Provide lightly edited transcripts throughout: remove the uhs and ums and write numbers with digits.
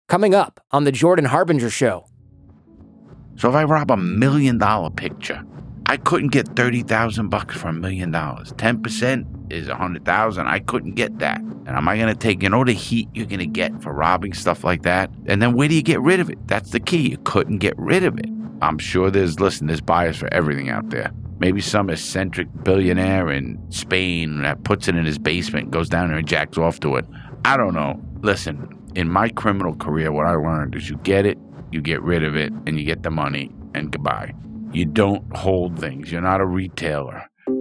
Coming up on The Jordan Harbinger Show. So if I rob $1 million picture, I couldn't get $30,000 for $1 million. 10% is $100,000. I couldn't get that. And am I going to take, the heat you're going to get for robbing stuff like that? And then where do you get rid of it? That's the key. You couldn't get rid of it. I'm sure there's buyers for everything out there. Maybe some eccentric billionaire in Spain that puts it in his basement and goes down there and jacks off to it. I don't know. Listen, in my criminal career, what I learned is you get it, you get rid of it, and you get the money, and goodbye. You don't hold things. You're not a retailer.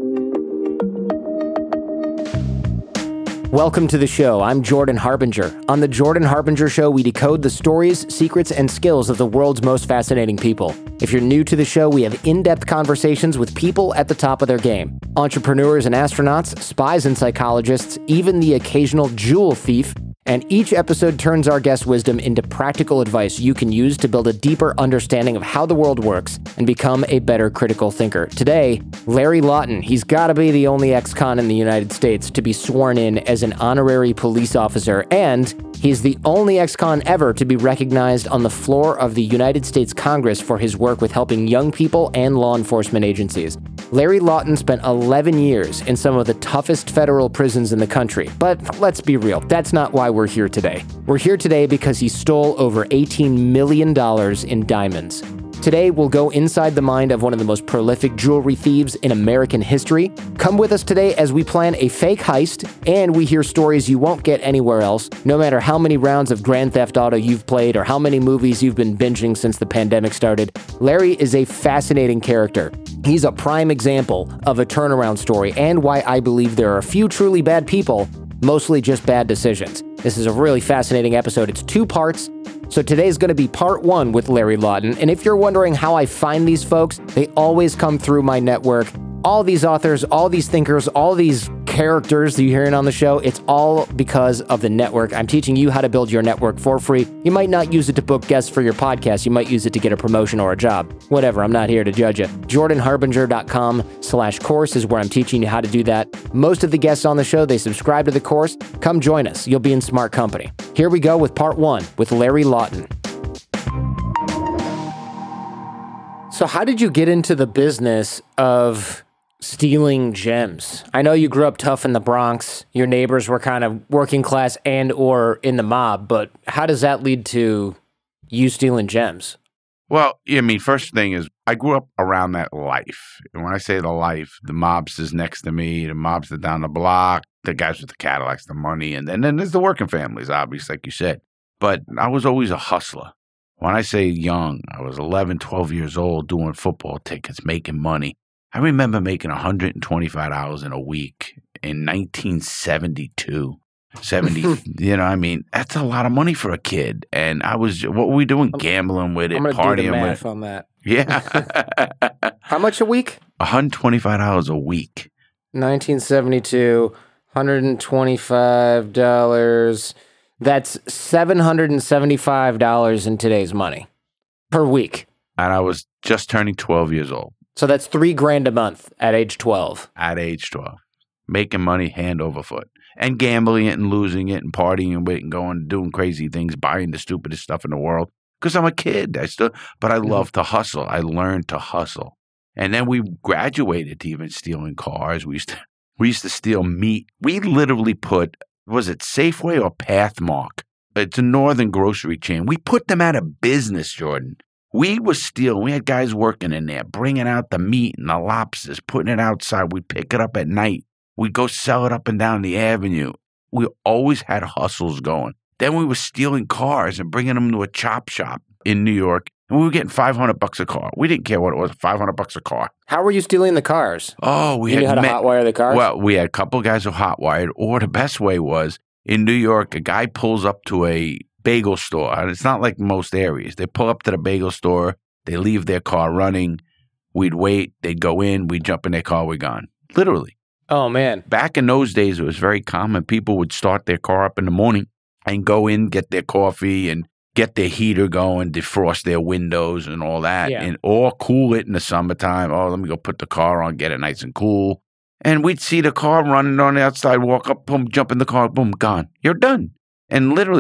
Welcome to the show. I'm Jordan Harbinger. On The Jordan Harbinger Show, we decode the stories, secrets, and skills of the world's most fascinating people. If you're new to the show, we have in-depth conversations with people at the top of their game. Entrepreneurs and astronauts, spies and psychologists, even the occasional jewel thief. And each episode turns our guest wisdom into practical advice you can use to build a deeper understanding of how the world works and become a better critical thinker. Today, Larry Lawton. He's got to be the only ex-con in the United States to be sworn in as an honorary police officer, and he's the only ex-con ever to be recognized on the floor of the United States Congress for his work with helping young people and law enforcement agencies. Larry Lawton spent 11 years in some of the toughest federal prisons in the country. But let's be real, that's not why we're here today. We're here today because he stole over $18 million in diamonds. Today, we'll go inside the mind of one of the most prolific jewelry thieves in American history. Come with us today as we plan a fake heist, and we hear stories you won't get anywhere else, no matter how many rounds of Grand Theft Auto you've played or how many movies you've been binging since the pandemic started. Larry is a fascinating character. He's a prime example of a turnaround story and why I believe there are a few truly bad people, mostly just bad decisions. This is a really fascinating episode. It's 2 parts. So today's going to be part 1 with Larry Lawton. And if you're wondering how I find these folks, they always come through my network. All these authors, all these thinkers, all these characters that you're hearing on the show, it's all because of the network. I'm teaching you how to build your network for free. You might not use it to book guests for your podcast. You might use it to get a promotion or a job. Whatever, I'm not here to judge you. JordanHarbinger.com/course is where I'm teaching you how to do that. Most of the guests on the show, they subscribe to the course. Come join us. You'll be in smart company. Here we go with part 1 with Larry Lawton. So how did you get into the business of stealing gems? I know you grew up tough in the Bronx. Your neighbors were kind of working class and or in the mob, but how does that lead to you stealing gems? Well, first thing is I grew up around that life. And when I say the life, the mobsters next to me, the mobsters down the block, the guys with the Cadillacs, the money, and then there's the working families, obviously, like you said. But I was always a hustler. When I say young, I was 11, 12 years old doing football tickets, making money. I remember making $125 in a week in 1972, 70. That's a lot of money for a kid. And what were we doing? Gambling with it, I'm partying do the math with it. on that. Yeah. How much a week? $125 a week. 1972, $125. That's $775 in today's money per week. And I was just turning 12 years old. So that's $3,000 a month at age 12. At age 12. Making money hand over foot. And gambling it and losing it and partying with it and going doing crazy things, buying the stupidest stuff in the world. Because I'm a kid. But I love to hustle. I learned to hustle. And then we graduated to even stealing cars. We used to steal meat. We literally put, was it Safeway or Pathmark? It's a northern grocery chain. We put them out of business, Jordan. We were stealing. We had guys working in there, bringing out the meat and the lobsters, putting it outside. We'd pick it up at night. We'd go sell it up and down the avenue. We always had hustles going. Then we were stealing cars and bringing them to a chop shop in New York. And we were getting $500 a car. We didn't care what it was, $500 a car. How were you stealing the cars? Oh, you knew how to hotwire the cars? Well, we had a couple of guys who hotwired, or the best way was, in New York, a guy pulls up to a bagel store. And it's not like most areas. They pull up to the bagel store. They leave their car running. We'd wait. They'd go in. We'd jump in their car. We're gone. Literally. Oh, man. Back in those days, it was very common. People would start their car up in the morning and go in, get their coffee and get their heater going, defrost their windows and all that, or cool it in the summertime. Oh, let me go put the car on, get it nice and cool. And we'd see the car running on the outside, walk up, boom, jump in the car, boom, gone. You're done. And literally,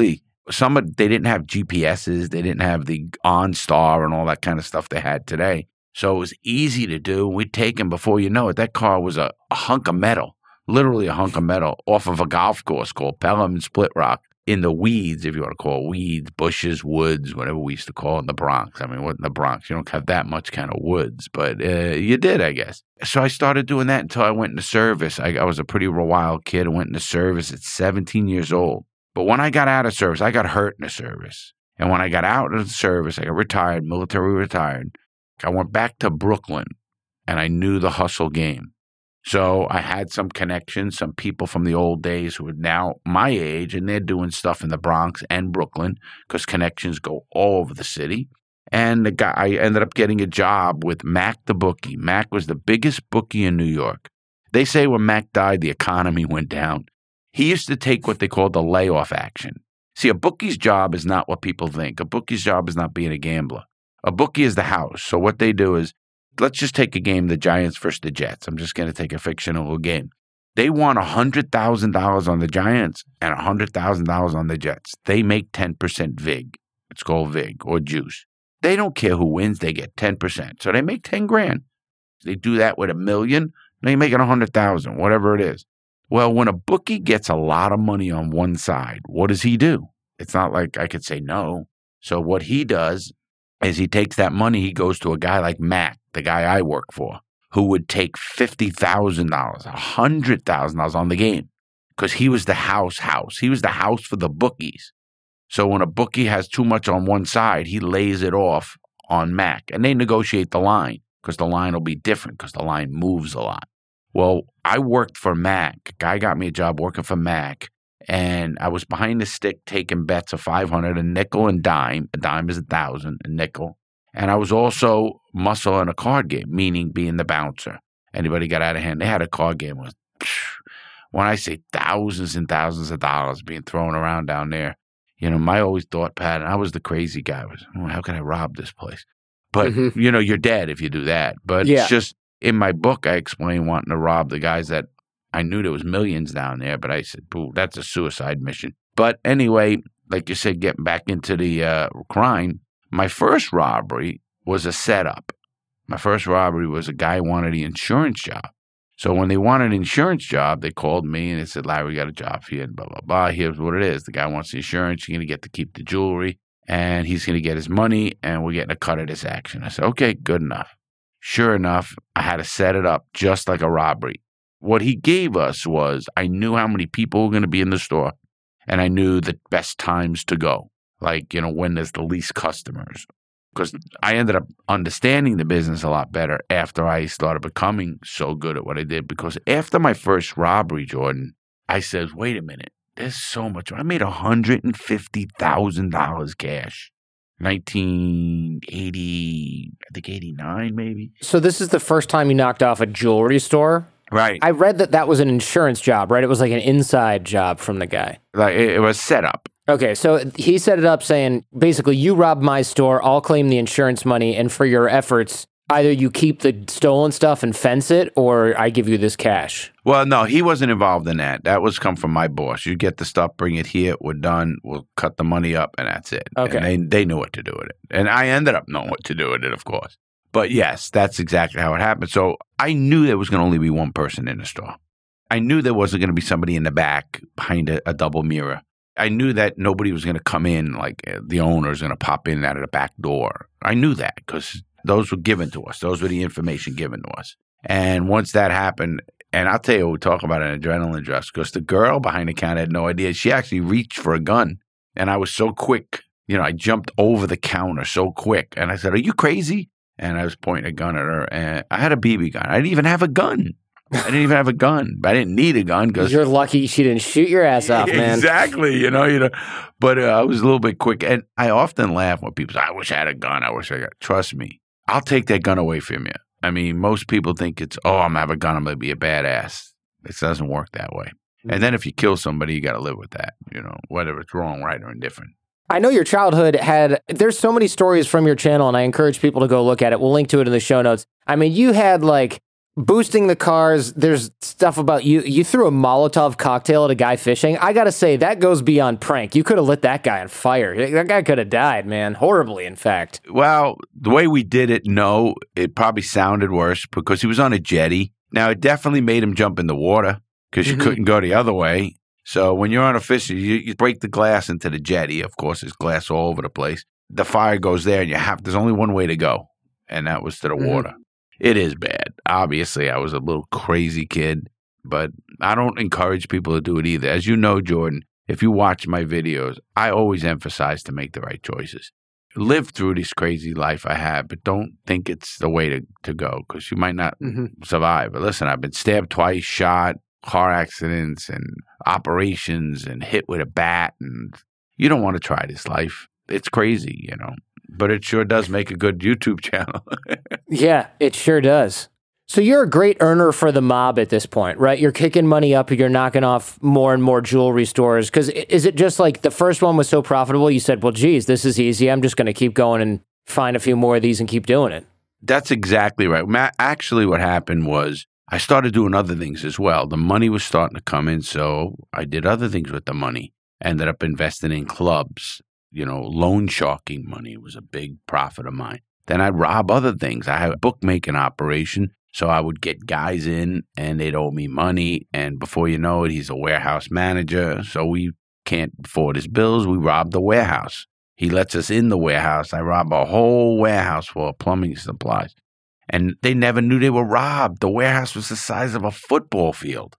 they didn't have GPSs. They didn't have the OnStar and all that kind of stuff they had today. So it was easy to do. We'd take them before you know it. That car was a hunk of metal, literally a hunk of metal off of a golf course called Pelham and Split Rock in the weeds, if you want to call it weeds, bushes, woods, whatever we used to call it in the Bronx. I mean, what in the Bronx? You don't have that much kind of woods, but you did, I guess. So I started doing that until I went into service. I was a pretty wild kid. I went into service at 17 years old. But when I got out of service, I got hurt in the service. And when I got out of the service, I got retired, military retired. I went back to Brooklyn, and I knew the hustle game. So I had some connections, some people from the old days who are now my age, and they're doing stuff in the Bronx and Brooklyn because connections go all over the city. And I ended up getting a job with Mac the bookie. Mac was the biggest bookie in New York. They say when Mac died, the economy went down. He used to take what they called the layoff action. See, a bookie's job is not what people think. A bookie's job is not being a gambler. A bookie is the house. So what they do is, let's just take a game, the Giants versus the Jets. I'm just going to take a fictional game. They want $100,000 on the Giants and $100,000 on the Jets. They make 10% VIG. It's called VIG or juice. They don't care who wins. They get 10%. So they make 10 grand. They do that with $1 million. They make it 100,000, whatever it is. Well, when a bookie gets a lot of money on one side, what does he do? It's not like I could say no. So what he does is he takes that money, he goes to a guy like Mac, the guy I work for, who would take $50,000, $100,000 on the game because he was the house. He was the house for the bookies. So when a bookie has too much on one side, he lays it off on Mac, and they negotiate the line because the line will be different because the line moves a lot. Well, I worked for Mac. A guy got me a job working for Mac, and I was behind the stick taking bets of $500, a nickel and dime. A dime is $1,000, a nickel. And I was also muscle in a card game, meaning being the bouncer. Anybody got out of hand, they had a card game. When I say thousands and thousands of dollars being thrown around down there, you know, my always thought pattern, I was the crazy guy. How can I rob this place? But, you know, you're dead if you do that. But It's just, in my book, I explain wanting to rob the guys that I knew there was millions down there, but I said, "Boo, that's a suicide mission." But anyway, like you said, getting back into the crime, my first robbery was a setup. My first robbery was a guy wanted the insurance job. So when they wanted an insurance job, they called me and they said, "Larry, we got a job for you, and blah, blah, blah. Here's what it is. The guy wants the insurance. You're going to get to keep the jewelry, and he's going to get his money, and we're getting a cut of this action." I said, "Okay, good enough." Sure enough, I had to set it up just like a robbery. What he gave us was, I knew how many people were going to be in the store, and I knew the best times to go, like, you know, when there's the least customers. Because I ended up understanding the business a lot better after I started becoming so good at what I did. Because after my first robbery, Jordan, I said, wait a minute, there's so much. I made $150,000 cash. 1980, I think 89 maybe. So this is the first time you knocked off a jewelry store? Right. I read that was an insurance job, right? It was like an inside job from the guy. Like it was set up. Okay, so he set it up saying, basically, you robbed my store, I'll claim the insurance money, and for your efforts, either you keep the stolen stuff and fence it, or I give you this cash. Well, no, he wasn't involved in that. That was come from my boss. You get the stuff, bring it here, we're done, we'll cut the money up, and that's it. Okay. And they knew what to do with it. And I ended up knowing what to do with it, of course. But yes, that's exactly how it happened. So I knew there was going to only be one person in the store. I knew there wasn't going to be somebody in the back behind a double mirror. I knew that nobody was going to come in, like the owner's going to pop in out of the back door. I knew that because those were given to us. Those were the information given to us. And once that happened, and I'll tell you, we talk about an adrenaline rush because the girl behind the counter had no idea. She actually reached for a gun, and I was so quick. You know, I jumped over the counter so quick, and I said, "Are you crazy?" And I was pointing a gun at her, and I had a BB gun. I didn't even have a gun. I didn't need a gun because you're lucky she didn't shoot your ass off, man. Exactly, you know. But I was a little bit quick, and I often laugh when people say, "I wish I had a gun. I wish I got." Trust me, I'll take that gun away from you. I mean, most people think it's, "Oh, I'm gonna have a gun. I'm gonna be a badass." It doesn't work that way. And then if you kill somebody, you got to live with that. You know, whether it's wrong, right, or indifferent. I know your childhood there's so many stories from your channel, and I encourage people to go look at it. We'll link to it in the show notes. I mean, you had like boosting the cars, there's stuff about you threw a Molotov cocktail at a guy fishing. I gotta say, that goes beyond prank. You could have lit that guy on fire. That guy could have died, man. Horribly, in fact. Well, the way we did it, no, it probably sounded worse because he was on a jetty. Now, it definitely made him jump in the water because you couldn't go the other way. So when you're on a fish, you break the glass into the jetty. Of course, there's glass all over the place. The fire goes there, and there's only one way to go, and that was to the water. It is bad. Obviously, I was a little crazy kid, but I don't encourage people to do it either. As you know, Jordan, if you watch my videos, I always emphasize to make the right choices. Live through this crazy life I have, but don't think it's the way to go because you might not survive. But listen, I've been stabbed twice, shot, car accidents and operations and hit with a bat. And you don't want to try this life. It's crazy, but it sure does make a good YouTube channel. Yeah, it sure does. So you're a great earner for the mob at this point, right? You're kicking money up, you're knocking off more and more jewelry stores. Because is it just like the first one was so profitable, you said, well, geez, this is easy. I'm just going to keep going and find a few more of these and keep doing it. That's exactly right. Actually, what happened was I started doing other things as well. The money was starting to come in, so I did other things with the money. Ended up investing in clubs. Loan sharking money was a big profit of mine. Then I'd rob other things. I had a bookmaking operation, so I would get guys in and they'd owe me money. And before you know it, he's a warehouse manager, so we can't afford his bills. We rob the warehouse. He lets us in the warehouse. I rob a whole warehouse full of plumbing supplies. And they never knew they were robbed. The warehouse was the size of a football field.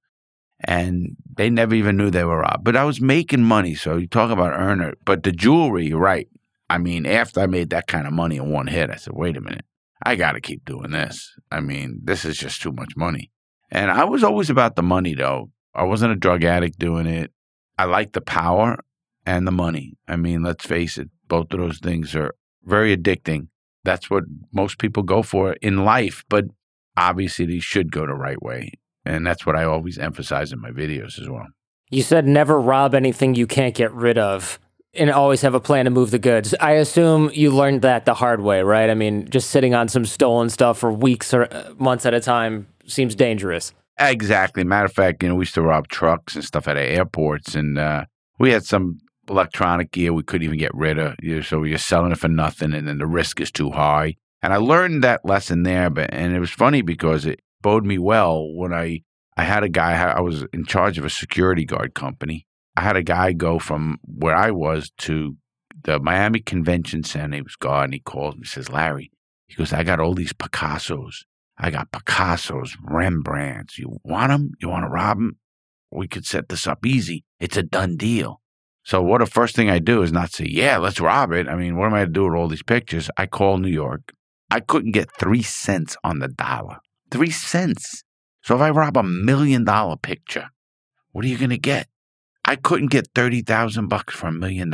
And they never even knew they were robbed. But I was making money, so you talk about earner. But the jewelry, you're right. I mean, after I made that kind of money in one hit, I said, wait a minute. I got to keep doing this. I mean, this is just too much money. And I was always about the money, though. I wasn't a drug addict doing it. I liked the power and the money. I mean, let's face it, both of those things are very addicting. That's what most people go for in life. But obviously, they should go the right way. And that's what I always emphasize in my videos as well. You said never rob anything you can't get rid of and always have a plan to move the goods. I assume you learned that the hard way, right? I mean, just sitting on some stolen stuff for weeks or months at a time seems dangerous. Exactly. Matter of fact, we used to rob trucks and stuff at airports, and we had some electronic gear we couldn't even get rid of. So you're selling it for nothing, and then the risk is too high. And I learned that lesson there, and it was funny because it bode me well when I had a guy, I was in charge of a security guard company. I had a guy go from where I was to the Miami Convention Center. He was guarding. He calls me, says, Larry, he goes, I got all these Picassos. I got Picassos, Rembrandts. You want them? You want to rob them? We could set this up easy. It's a done deal. So what the first thing I do is not say, yeah, let's rob it. I mean, what am I going to do with all these pictures? I call New York. I couldn't get 3 cents on the dollar. 3 cents. So if I rob $1 million picture, what are you going to get? I couldn't get $30,000 for $1 million.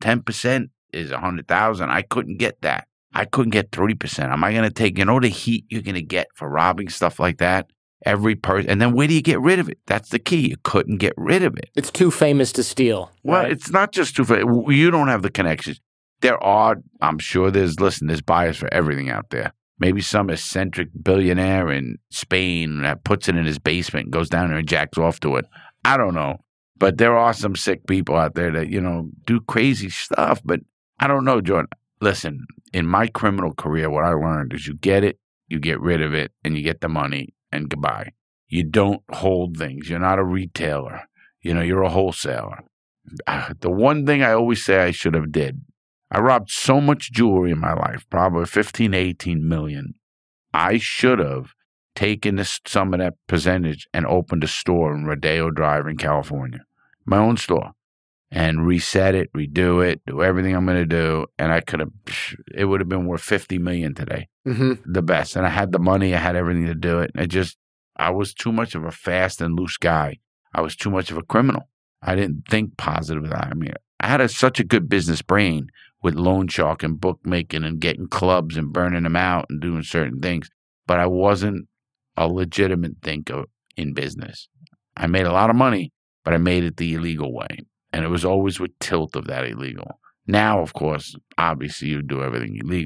10% is $100,000. I couldn't get that. I couldn't get 3%. Am I going to take, the heat you're going to get for robbing stuff like that? Every person. And then where do you get rid of it? That's the key. You couldn't get rid of it. It's too famous to steal. Well, right? It's not just too famous. You don't have the connections. There are, I'm sure there's buyers for everything out there. Maybe some eccentric billionaire in Spain that puts it in his basement and goes down there and jacks off to it. I don't know. But there are some sick people out there that, do crazy stuff. But I don't know, Jordan. Listen, in my criminal career, what I learned is you get it, you get rid of it, and you get the money, and goodbye. You don't hold things. You're not a retailer. You're a wholesaler. The one thing I always say I should have did, I robbed so much jewelry in my life, probably 15 to 18 million. I should have taken some of that percentage and opened a store in Rodeo Drive in California, my own store, and reset it, redo it, do everything I'm going to do. And it would have been worth 50 million today. Mm-hmm. The best. And I had the money, I had everything to do it. And I was too much of a fast and loose guy. I was too much of a criminal. I didn't think positive. I mean, I had such a good business brain with loan shark and bookmaking and getting clubs and burning them out and doing certain things. But I wasn't a legitimate thinker in business. I made a lot of money, but I made it the illegal way. And it was always with tilt of that illegal. Now, of course, obviously you do everything illegal.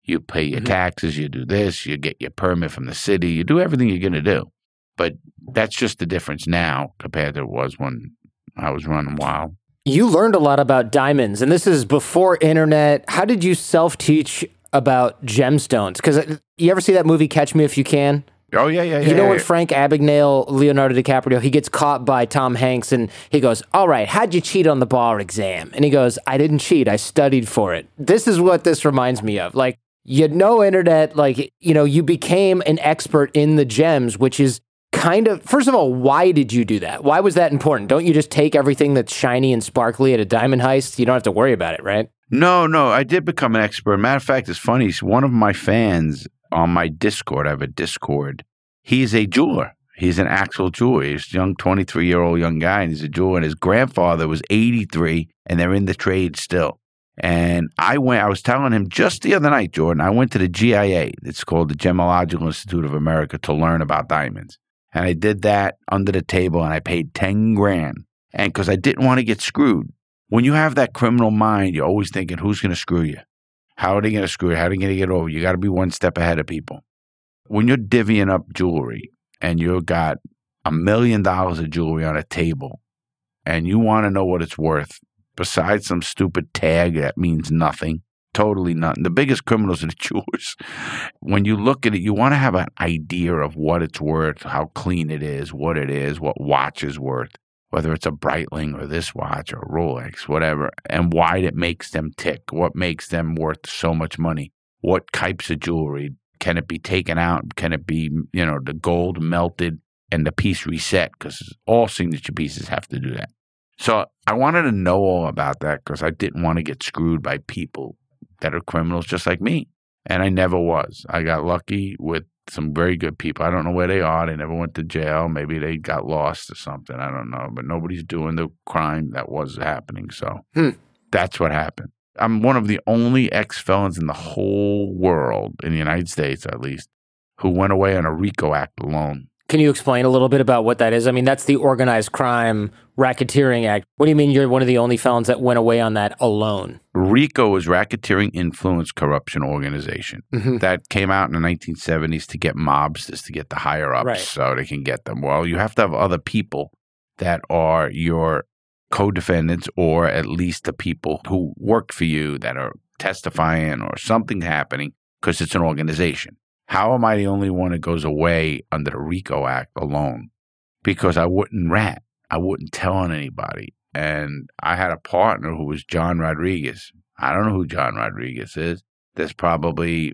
You pay your taxes, you do this, you get your permit from the city, you do everything you're going to do. But that's just the difference now compared to it was when I was running wild. You learned a lot about diamonds, and this is before internet. How did you self-teach about gemstones? Because you ever see that movie Catch Me If You Can? Oh, yeah. You know when Frank Abagnale, Leonardo DiCaprio, he gets caught by Tom Hanks and he goes, all right, how'd you cheat on the bar exam? And he goes, I didn't cheat, I studied for it. This is what this reminds me of. Like, you had no internet, like, you know, you became an expert in the gems, which is kind of, first of all, why did you do that? Why was that important? Don't you just take everything that's shiny and sparkly at a diamond heist? You don't have to worry about it, right? No, I did become an expert. Matter of fact, it's funny. One of my fans on my Discord, I have a Discord, he's a jeweler. He's an actual jeweler. He's a young 23-year-old young guy, and he's a jeweler. And his grandfather was 83, and they're in the trade still. And I was telling him just the other night, Jordan, I went to the GIA. It's called the Gemological Institute of America to learn about diamonds. And I did that under the table, and I paid $10,000. And because I didn't want to get screwed. When you have that criminal mind, you're always thinking, who's going to screw you? How are they going to screw you? How are they going to get over? You got to be one step ahead of people. When you're divvying up jewelry and you've got $1 million of jewelry on a table and you want to know what it's worth, besides some stupid tag that means nothing, totally nothing. The biggest criminals are the jewelers. When you look at it, you want to have an idea of what it's worth, how clean it is, what watch is worth, whether it's a Breitling or this watch or a Rolex, whatever, and why it makes them tick, what makes them worth so much money, what types of jewelry. Can it be taken out? Can it be, the gold melted and the piece reset? Because all signature pieces have to do that. So I wanted to know all about that because I didn't want to get screwed by people that are criminals just like me. And I never was. I got lucky with some very good people. I don't know where they are. They never went to jail. Maybe they got lost or something. I don't know. But nobody's doing the crime that was happening. So that's what happened. I'm one of the only ex-felons in the whole world, in the United States at least, who went away on a RICO Act alone. Can you explain a little bit about what that is? I mean, that's the Organized Crime Racketeering Act. What do you mean you're one of the only felons that went away on that alone? RICO is Racketeering Influence Corruption Organization. That came out in the 1970s to get mobsters, to get the higher-ups so they can get them. Well, you have to have other people that are your co-defendants or at least the people who work for you that are testifying or something happening because it's an organization. How am I the only one that goes away under the RICO Act alone? Because I wouldn't rat. I wouldn't tell on anybody. And I had a partner who was John Rodriguez. I don't know who John Rodriguez is. There's probably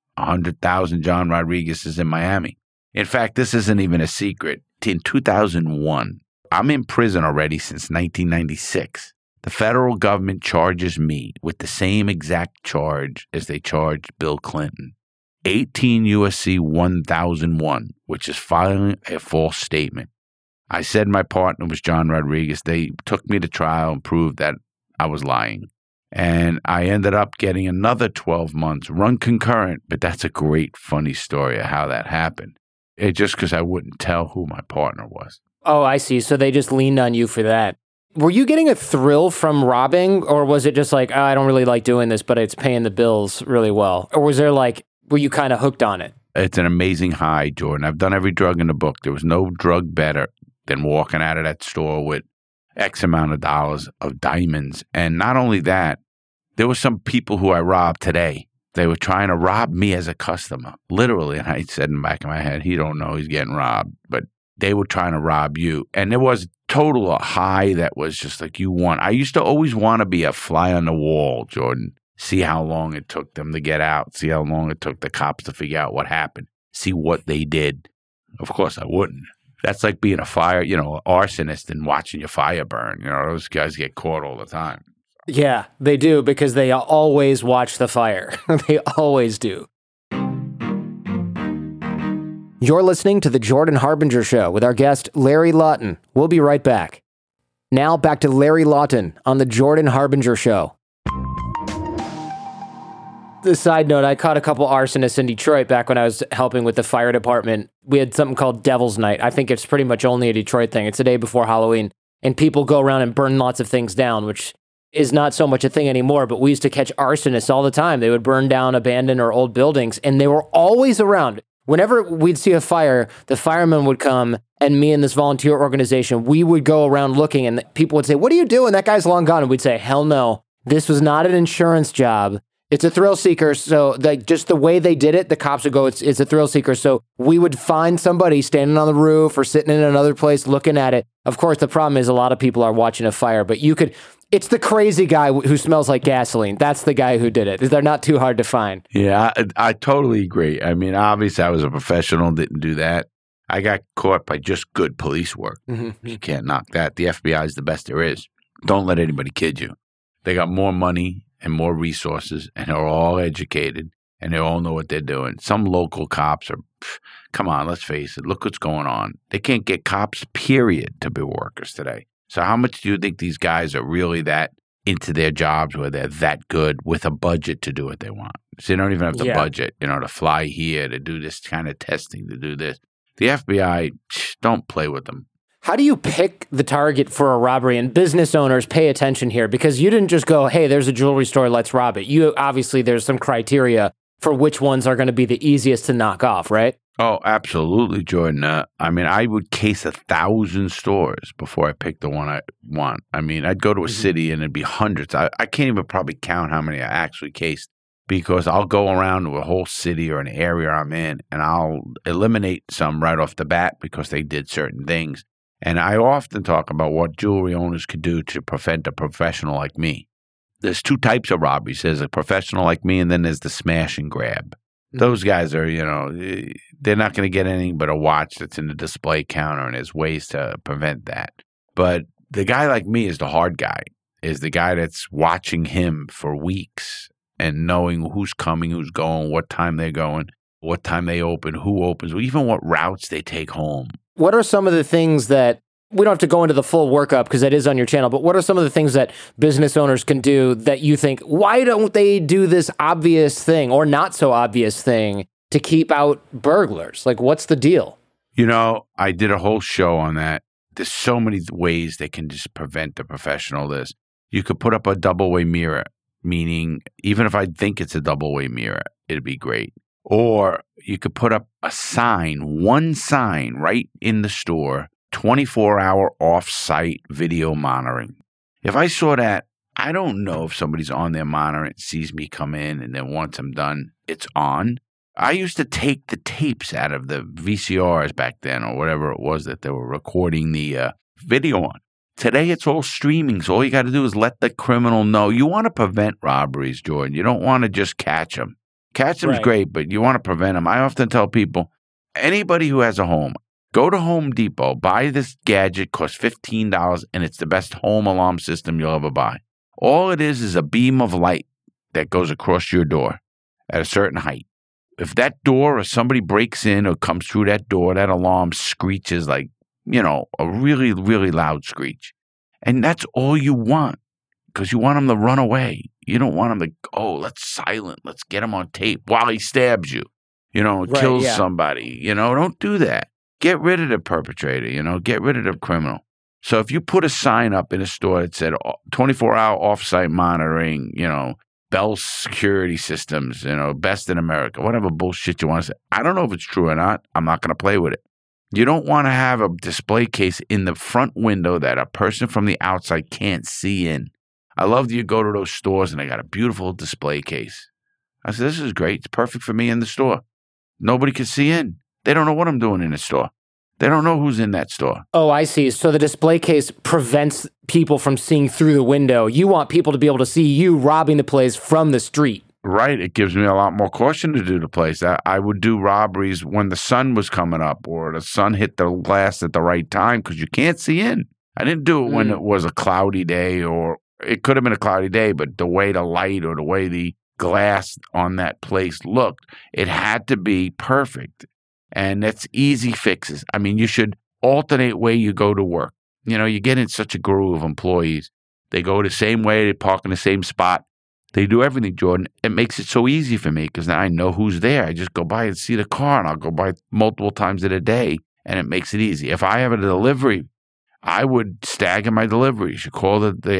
100,000 John Rodriguez's in Miami. In fact, this isn't even a secret. In 2001, I'm in prison already since 1996. The federal government charges me with the same exact charge as they charged Bill Clinton. 18 U.S.C. 1001, which is filing a false statement. I said my partner was John Rodriguez. They took me to trial and proved that I was lying. And I ended up getting another 12 months, run concurrent, but that's a great, funny story of how that happened. It's just because I wouldn't tell who my partner was. Oh, I see. So they just leaned on you for that. Were you getting a thrill from robbing, or was it just like, I don't really like doing this, but it's paying the bills really well? Or was there were you kind of hooked on it? It's an amazing high, Jordan. I've done every drug in the book. There was no drug better than walking out of that store with X amount of dollars of diamonds. And not only that, there were some people who I robbed today. They were trying to rob me as a customer, literally. And I said in the back of my head, he don't know he's getting robbed. But they were trying to rob you. And there was total high that was just like you want. I used to always want to be a fly on the wall, Jordan. See how long it took them to get out. See how long it took the cops to figure out what happened. See what they did. Of course, I wouldn't. That's like being a fire, arsonist and watching your fire burn. Those guys get caught all the time. Yeah, they do because they always watch the fire. They always do. You're listening to The Jordan Harbinger Show with our guest, Larry Lawton. We'll be right back. Now back to Larry Lawton on The Jordan Harbinger Show. The side note, I caught a couple arsonists in Detroit back when I was helping with the fire department. We had something called Devil's Night. I think it's pretty much only a Detroit thing. It's the day before Halloween. And people go around and burn lots of things down, which is not so much a thing anymore, but we used to catch arsonists all the time. They would burn down abandoned or old buildings, and they were always around. Whenever we'd see a fire, the firemen would come, and me and this volunteer organization, we would go around looking, and people would say, "What are you doing? That guy's long gone." And we'd say, "Hell no. This was not an insurance job. It's a thrill seeker." So just the way they did it, the cops would go, it's a thrill seeker. So we would find somebody standing on the roof or sitting in another place looking at it. Of course, the problem is a lot of people are watching a fire, but it's the crazy guy who smells like gasoline. That's the guy who did it. They're not too hard to find. Yeah, I totally agree. I mean, obviously I was a professional, didn't do that. I got caught by just good police work. Mm-hmm. You can't knock that. The FBI is the best there is. Don't let anybody kid you. They got more money and more resources, and they're all educated, and they all know what they're doing. Some local cops are, come on, let's face it, look what's going on. They can't get cops, period, to be workers today. So how much do you think these guys are really that into their jobs where they're that good with a budget to do what they want? So they don't even have the budget, to fly here, to do this kind of testing, to do this. The FBI, don't play with them. How do you pick the target for a robbery? And business owners, pay attention here, because you didn't just go, hey, there's a jewelry store, let's rob it. Obviously, there's some criteria for which ones are going to be the easiest to knock off, right? Oh, absolutely, Jordan. I would case 1,000 stores before I pick the one I want. I mean, I'd go to a city and it'd be hundreds. I can't even probably count how many I actually cased, because I'll go around to a whole city or an area I'm in, and I'll eliminate some right off the bat because they did certain things. And I often talk about what jewelry owners could do to prevent a professional like me. There's two types of robberies. There's a professional like me, and then there's the smash and grab. Those guys are, they're not going to get anything but a watch that's in the display counter, and there's ways to prevent that. But the guy like me is the hard guy, is the guy that's watching him for weeks and knowing who's coming, who's going, what time they're going, what time they open, who opens, even what routes they take home. What are some of the things that, we don't have to go into the full workup because that is on your channel, but what are some of the things that business owners can do that you think, why don't they do this obvious thing or not so obvious thing to keep out burglars? Like, what's the deal? I did a whole show on that. There's so many ways they can just prevent the professional this. You could put up a double-way mirror, meaning even if I think it's a double-way mirror, it'd be great. Or you could put up a sign, one sign right in the store, 24-hour off-site video monitoring. If I saw that, I don't know if somebody's on their monitor and sees me come in, and then once I'm done, it's on. I used to take the tapes out of the VCRs back then, or whatever it was that they were recording the video on. Today, it's all streaming, so all you got to do is let the criminal know. You want to prevent robberies, Jordan. You don't want to just catch them. Catch them is great, but you want to prevent them. I often tell people, anybody who has a home, go to Home Depot, buy this gadget, costs $15, and it's the best home alarm system you'll ever buy. All it is a beam of light that goes across your door at a certain height. If that door or somebody breaks in or comes through that door, that alarm screeches like, a really, really loud screech. And that's all you want, because you want them to run away. You don't want them to, let's get him on tape while he stabs you, kills somebody. Don't do that. Get rid of the perpetrator, get rid of the criminal. So if you put a sign up in a store that said 24-hour off-site monitoring, Bell Security Systems, best in America, whatever bullshit you want to say. I don't know if it's true or not. I'm not going to play with it. You don't want to have a display case in the front window that a person from the outside can't see in. I love that you go to those stores and they got a beautiful display case. I said, this is great. It's perfect for me in the store. Nobody can see in. They don't know what I'm doing in the store. They don't know who's in that store. Oh, I see. So the display case prevents people from seeing through the window. You want people to be able to see you robbing the place from the street. Right. It gives me a lot more caution to do the place. I would do robberies when the sun was coming up or the sun hit the glass at the right time because you can't see in. I didn't do it when it was a cloudy day, or it could have been a cloudy day, but the way the light or the way the glass on that place looked, it had to be perfect. And that's easy fixes. I mean, you should alternate way you go to work. You get in such a groove of employees. They go the same way, they park in the same spot. They do everything, Jordan. It makes it so easy for me because now I know who's there. I just go by and see the car, and I'll go by multiple times in a day, and it makes it easy. If I have a delivery I would stagger my deliveries. You call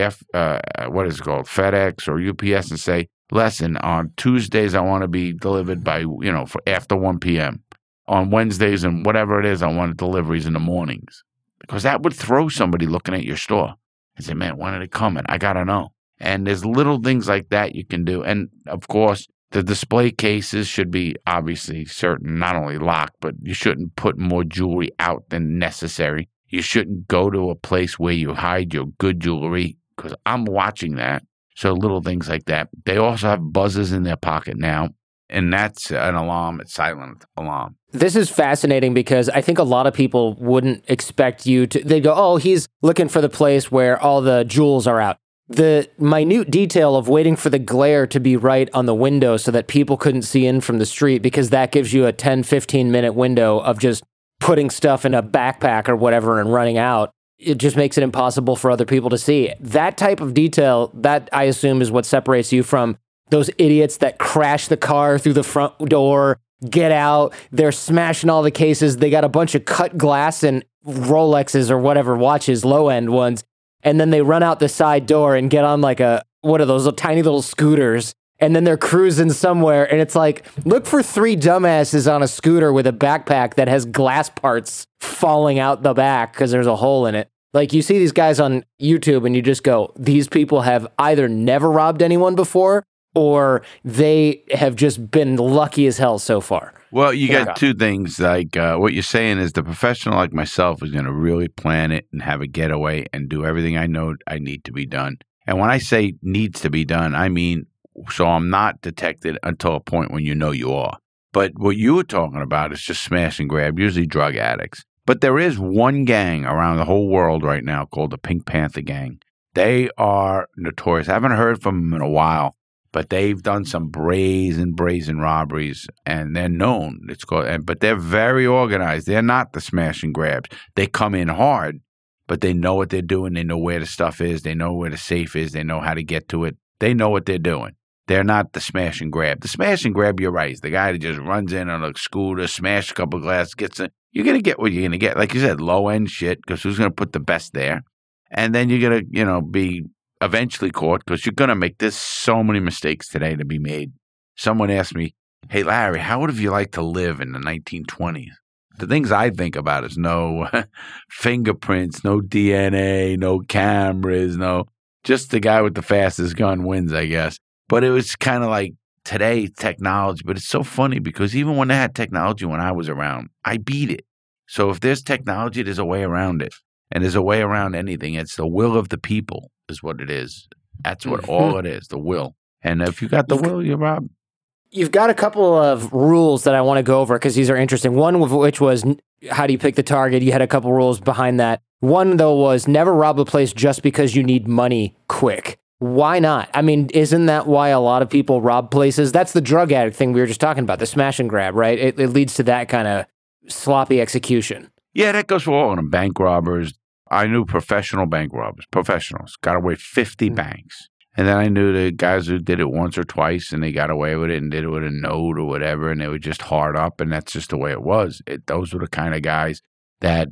what is it called, FedEx or UPS, and say, listen, on Tuesdays I want to be delivered by, for after 1 p.m. On Wednesdays and whatever it is, I want deliveries in the mornings. Because that would throw somebody looking at your store and say, man, when are they coming? I got to know. And there's little things like that you can do. And, of course, the display cases should be obviously certain, not only locked, but you shouldn't put more jewelry out than necessary. You shouldn't go to a place where you hide your good jewelry, because I'm watching that. So little things like that. They also have buzzers in their pocket now, and that's an alarm. It's silent alarm. This is fascinating because I think a lot of people wouldn't expect you to, they go, oh, he's looking for the place where all the jewels are out. The minute detail of waiting for the glare to be right on the window so that people couldn't see in from the street, because that gives you a 10, 15-minute window of just putting stuff in a backpack or whatever and running out. It just makes it impossible for other people to see. That type of detail, that I assume is what separates you from those idiots that crash the car through the front door, get out, they're smashing all the cases, they got a bunch of cut glass and Rolexes or whatever watches, low-end ones, and then they run out the side door and get on like what are those tiny little scooters, and then they're cruising somewhere, and it's like, look for 3 dumbasses on a scooter with a backpack that has glass parts falling out the back because there's a hole in it. Like, you see these guys on YouTube and you just go, these people have either never robbed anyone before or they have just been lucky as hell so far. Well, you got two things. Like what you're saying is the professional like myself is going to really plan it and have a getaway and do everything I know I need to be done. And when I say needs to be done, I mean, so I'm not detected until a point when you know you are. But what you were talking about is just smash and grab, usually drug addicts. But there is one gang around the whole world right now called the Pink Panther Gang. They are notorious. I haven't heard from them in a while, but they've done some brazen robberies, and they're known. But they're very organized. They're not the smash and grabs. They come in hard, but they know what they're doing. They know where the stuff is. They know where the safe is. They know how to get to it. They know what they're doing. They're not the smash and grab. The smash and grab, you're right. The guy that just runs in on a scooter, smash a couple of glasses, gets in. You're going to get what you're going to get. Like you said, low-end shit, because who's going to put the best there? And then you're going to, be eventually caught, because you're going to make this so many mistakes today to be made. Someone asked me, hey, Larry, how would you like to live in the 1920s? The things I think about is no fingerprints, no DNA, no cameras, just the guy with the fastest gun wins, I guess. But it was kind of like today, technology. But it's so funny because even when they had technology when I was around, I beat it. So if there's technology, there's a way around it. And there's a way around anything. It's the will of the people is what it is. That's what all it is, the will. And if you got the will, you're robbed. You've got a couple of rules that I want to go over because these are interesting. One of which was, how do you pick the target? You had a couple rules behind that. One, though, was never rob a place just because you need money quick. Why not? I mean, isn't that why a lot of people rob places? That's the drug addict thing we were just talking about, the smash and grab, right? It leads to that kind of sloppy execution. Yeah, that goes for all of them. Bank robbers. I knew professional bank robbers, professionals, got away 50 banks. And then I knew the guys who did it once or twice and they got away with it and did it with a note or whatever, and they were just hard up, and that's just the way it was. Those were the kind of guys that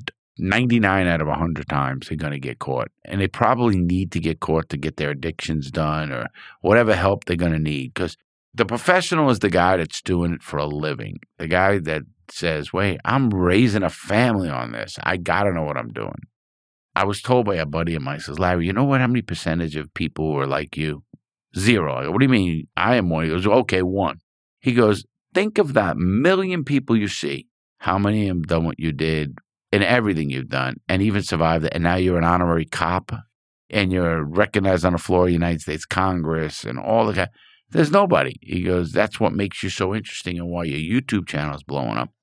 99 out of 100 times they're going to get caught. And they probably need to get caught to get their addictions done or whatever help they're going to need. Because the professional is the guy that's doing it for a living. The guy that says, wait, I'm raising a family on this. I got to know what I'm doing. I was told by a buddy of mine, says, Larry, you know how many percentage of people were like you? 0. I go, what do you mean? I am one. He goes, okay, 1. He goes, think of that million people you see. How many of them done what you did in everything you've done and even survived it? And now you're an honorary cop and you're recognized on the floor of the United States Congress and all the guys. There's nobody. He goes, that's what makes you so interesting and why your YouTube channel is blowing up.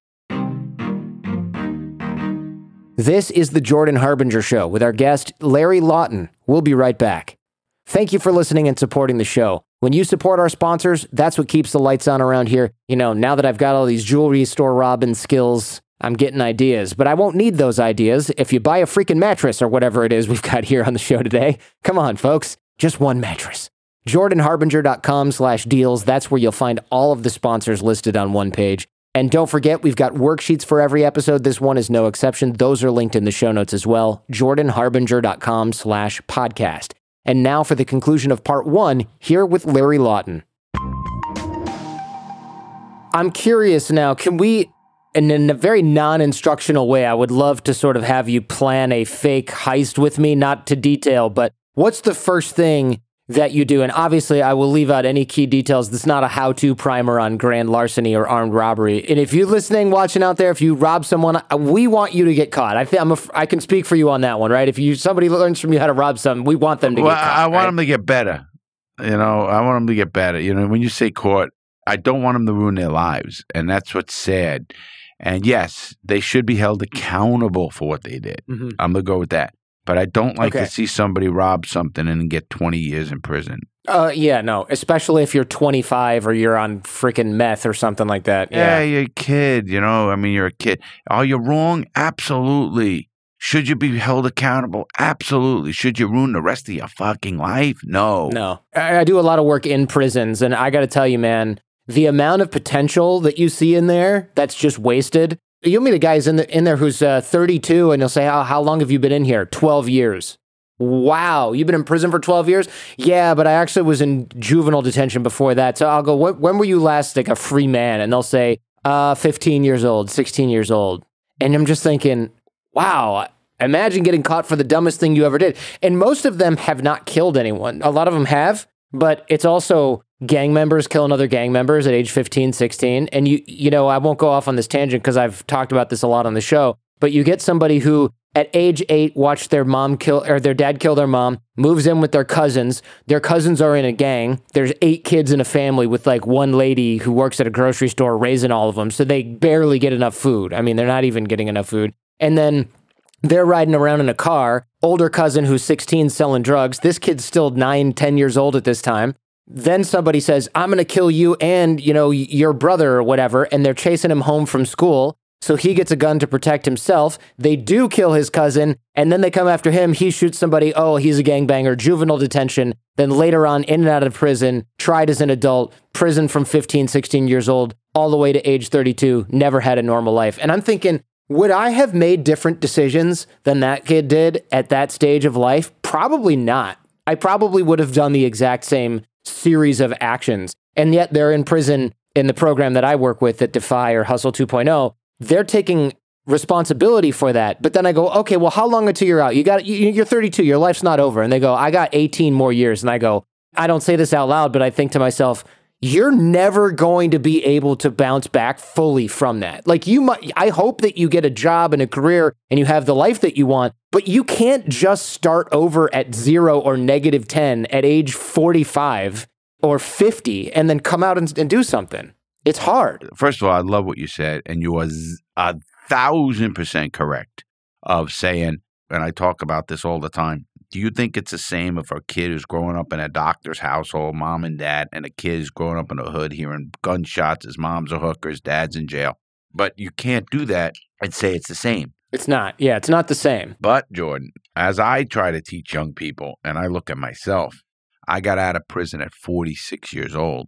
This is the Jordan Harbinger Show with our guest, Larry Lawton. We'll be right back. Thank you for listening and supporting the show. When you support our sponsors, that's what keeps the lights on around here. Now that I've got all these jewelry store robbing skills, I'm getting ideas, but I won't need those ideas if you buy a freaking mattress or whatever it is we've got here on the show today. Come on, folks. Just one mattress. JordanHarbinger.com/deals. That's where you'll find all of the sponsors listed on one page. And don't forget, we've got worksheets for every episode. This one is no exception. Those are linked in the show notes as well. jordanharbinger.com/podcast. And now for the conclusion of part 1, here with Larry Lawton. I'm curious now, can we, in a very non-instructional way, I would love to sort of have you plan a fake heist with me, not to detail, but what's the first thing that you do? And obviously, I will leave out any key details. This is not a how-to primer on grand larceny or armed robbery. And if you're listening, watching out there, if you rob someone, we want you to get caught. I can speak for you on that one, right? If somebody learns from you how to rob something, we want them to get caught. I want them to get better. I want them to get better. When you say caught, I don't want them to ruin their lives. And that's what's sad. And yes, they should be held accountable for what they did. Mm-hmm. I'm going to go with that. But I don't like to see somebody rob something and get 20 years in prison. Yeah, no. Especially if you're 25 or you're on freaking meth or something like that. Yeah, you're a kid, you're a kid. Are you wrong? Absolutely. Should you be held accountable? Absolutely. Should you ruin the rest of your fucking life? No. No. I do a lot of work in prisons, and I got to tell you, man, the amount of potential that you see in there that's just wasted. You'll meet a guy in there who's 32, and he'll say, how long have you been in here? 12 years. Wow, you've been in prison for 12 years? Yeah, but I actually was in juvenile detention before that. So I'll go, when were you last like a free man? And they'll say, 15 years old, 16 years old. And I'm just thinking, wow, imagine getting caught for the dumbest thing you ever did. And most of them have not killed anyone. A lot of them have, but it's also gang members killing other gang members at age 15, 16. And I won't go off on this tangent because I've talked about this a lot on the show, but you get somebody who at age 8 watched their dad kill their mom, moves in with their cousins. Their cousins are in a gang. There's 8 kids in a family with like one lady who works at a grocery store raising all of them. So they barely get enough food. I mean, they're not even getting enough food. And then they're riding around in a car, older cousin who's 16 selling drugs. This kid's still 9, 10 years old at this time. Then somebody says, I'm going to kill you and, your brother or whatever, and they're chasing him home from school. So he gets a gun to protect himself. They do kill his cousin, and then they come after him. He shoots somebody. Oh, he's a gangbanger, juvenile detention. Then later on, in and out of prison, tried as an adult, prison from 15, 16 years old, all the way to age 32, never had a normal life. And I'm thinking, would I have made different decisions than that kid did at that stage of life? Probably not. I probably would have done the exact same series of actions. And yet they're in prison in the program that I work with at Defy or Hustle 2.0. They're taking responsibility for that. But then I go, okay, well, how long until you're out? You're 32, your life's not over. And they go, I got 18 more years. And I go, I don't say this out loud, but I think to myself, you're never going to be able to bounce back fully from that. Like I hope that you get a job and a career and you have the life that you want, but you can't just start over at 0 or -10 at age 45 or 50 and then come out and do something. It's hard. First of all, I love what you said, and you are 1,000% correct of saying, and I talk about this all the time, do you think it's the same if a kid is growing up in a doctor's household, mom and dad, and a kid is growing up in a hood hearing gunshots, his mom's a hooker, his dad's in jail? But you can't do that and say it's the same. It's not. Yeah, it's not the same. But, Jordan, as I try to teach young people, and I look at myself, I got out of prison at 46 years old.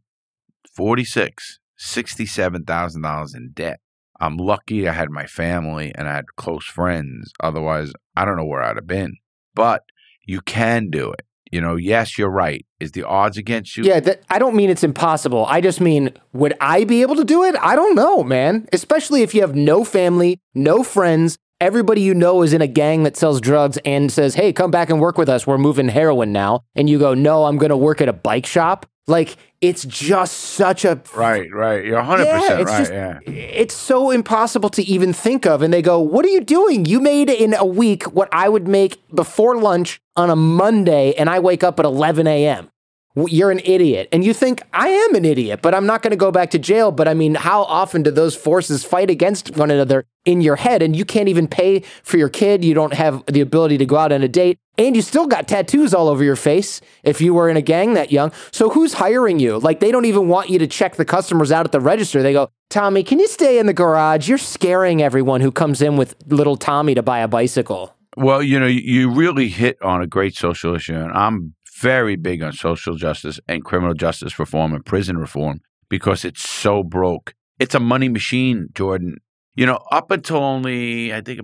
46, $67,000 in debt. I'm lucky I had my family and I had close friends. Otherwise, I don't know where I'd have been. But you can do it. Yes, you're right. Is the odds against you? Yeah, I don't mean it's impossible. I just mean, would I be able to do it? I don't know, man. Especially if you have no family, no friends, everybody you know is in a gang that sells drugs and says, hey, come back and work with us. We're moving heroin now. And you go, no, I'm going to work at a bike shop. Like, it's just such a... Right. You're 100% right, It's so impossible to even think of. And they go, what are you doing? You made in a week what I would make before lunch on a Monday, and I wake up at 11 a.m. You're an idiot. And you think, I am an idiot, but I'm not going to go back to jail. But I mean, how often do those forces fight against one another in your head? And you can't even pay for your kid. You don't have the ability to go out on a date. And you still got tattoos all over your face if you were in a gang that young. So who's hiring you? Like, they don't even want you to check the customers out at the register. They go, Tommy, can you stay in the garage? You're scaring everyone who comes in with little Tommy to buy a bicycle. Well, you really hit on a great social issue. And I'm very big on social justice and criminal justice reform and prison reform because it's so broke. It's a money machine, Jordan. Up until only, I think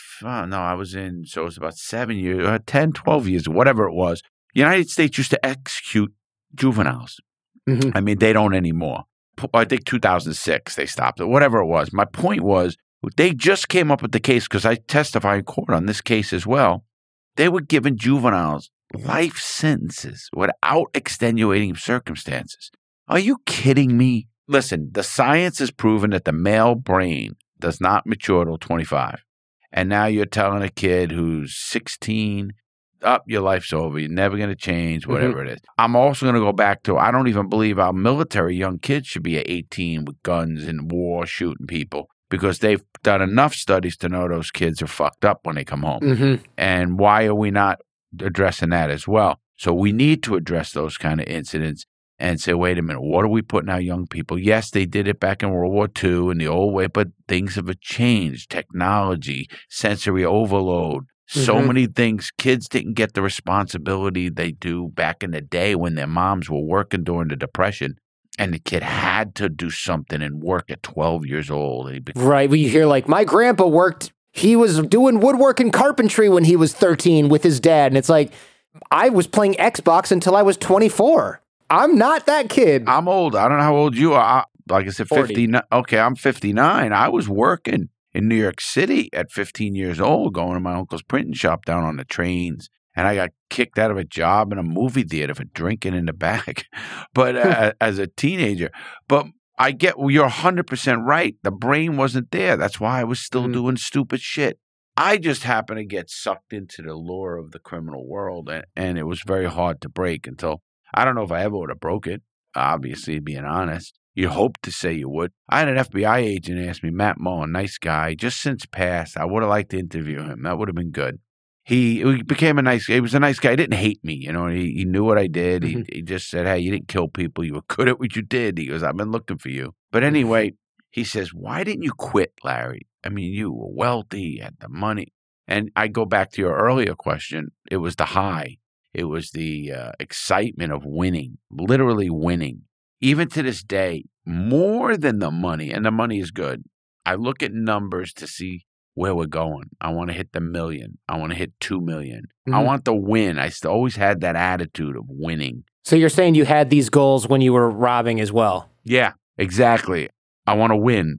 I was in, so it was about 7 years, 10, 12 years, whatever it was. The United States used to execute juveniles. Mm-hmm. I mean, they don't anymore. I think 2006 they stopped it, whatever it was. My point was, they just came up with the case because I testify in court on this case as well. They were giving juveniles life sentences without extenuating circumstances. Are you kidding me? Listen, the science has proven that the male brain does not mature till 25. And now you're telling a kid who's 16, your life's over. You're never going to change, whatever it is. I'm also going to go back to, I don't even believe our military young kids should be at 18 with guns and war shooting people, because they've done enough studies to know those kids are fucked up when they come home. Mm-hmm. And why are we not addressing that as well? So we need to address those kind of incidents and say, wait a minute, what are we putting our young people? Yes, they did it back in World War II in the old way, but things have changed. Technology, sensory overload, so many things. Kids didn't get the responsibility they do back in the day when their moms were working during the Depression. And the kid had to do something and work at 12 years old. Right. Well, you hear like, my grandpa worked, he was doing woodwork and carpentry when he was 13 with his dad. And it's like, I was playing Xbox until I was 24. I'm not that kid. I'm old. I don't know how old you are. Like I said, 59. Okay, I'm 59. I was working in New York City at 15 years old, going to my uncle's printing shop down on the trains. And I got kicked out of a job in a movie theater for drinking in the back, but as a teenager. But I get, you're 100% right. The brain wasn't there. That's why I was still doing stupid shit. I just happened to get sucked into the lure of the criminal world, and it was very hard to break until, I don't know if I ever would have broke it, obviously, being honest. You hope to say you would. I had an FBI agent ask me, Matt Mullen, nice guy, just since passed. I would have liked to interview him. That would have been good. He became he was a nice guy. He didn't hate me, He knew what I did. He just said, hey, you didn't kill people. You were good at what you did. He goes, I've been looking for you. But anyway, he says, why didn't you quit, Larry? I mean, you were wealthy, you had the money. And I go back to your earlier question. It was the high. It was the excitement of winning, literally winning. Even to this day, more than the money, and the money is good. I look at numbers to see where we're going. I want to hit the million. I want to hit 2 million. I want the win. I always had that attitude of winning. So you're saying you had these goals when you were robbing as well? Yeah, exactly. I want to win.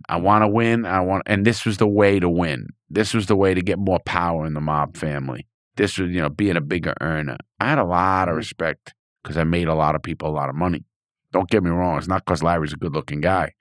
And this was the way to win. This was the way to get more power in the mob family. This was, being a bigger earner. I had a lot of respect because I made a lot of people a lot of money. Don't get me wrong. It's not because Larry's a good-looking guy.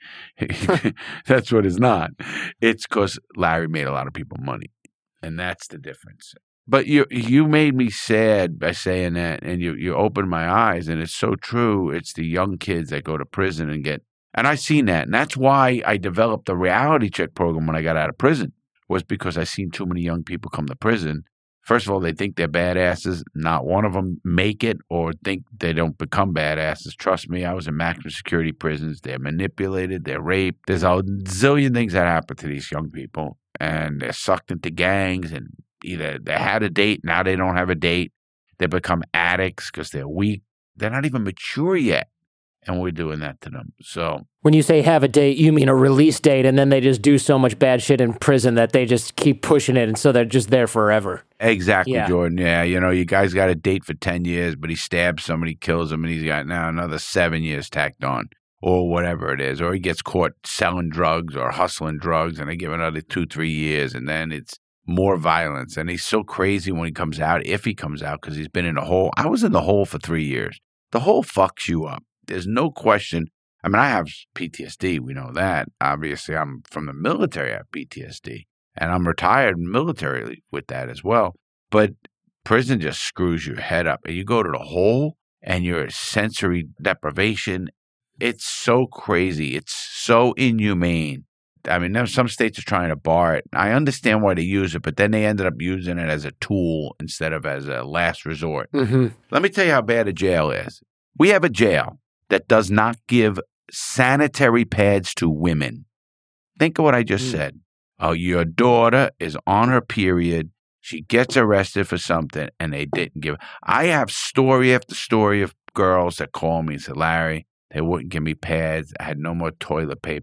That's what it's not. It's because Larry made a lot of people money, and that's the difference. But you made me sad by saying that, and you opened my eyes, and it's so true. It's the young kids that go to prison and I seen that, and that's why I developed the reality check program when I got out of prison, was because I seen too many young people come to prison. First of all, they think they're badasses. Not one of them make it or think they don't become badasses. Trust me, I was in maximum security prisons. They're manipulated. They're raped. There's a zillion things that happen to these young people. And they're sucked into gangs. And either they had a date, now they don't have a date. They become addicts because they're weak. They're not even mature yet. And we're doing that to them. So when you say have a date, you mean a release date, and then they just do so much bad shit in prison that they just keep pushing it, and so they're just there forever. Exactly, yeah. Jordan. Yeah, you guys got a date for 10 years, but he stabs somebody, kills him, and he's got now another 7 years tacked on, or whatever it is. Or he gets caught selling drugs or hustling drugs, and they give another 2-3 years, and then it's more violence. And he's so crazy when he comes out, if he comes out, because he's been in a hole. I was in the hole for 3 years. The hole fucks you up. There's no question. I mean, I have PTSD. We know that. Obviously, I'm from the military. I have PTSD. And I'm retired military with that as well. But prison just screws your head up. And you go to the hole and your sensory deprivation. It's so crazy. It's so inhumane. I mean, some states are trying to bar it. I understand why they use it, but then they ended up using it as a tool instead of as a last resort. Let me tell you how bad a jail is. We have a jail that does not give sanitary pads to women. Think of what I just said. Oh, your daughter is on her period. She gets arrested for something, and they didn't give. I have story after story of girls that call me and say, Larry, they wouldn't give me pads. I had no more toilet paper.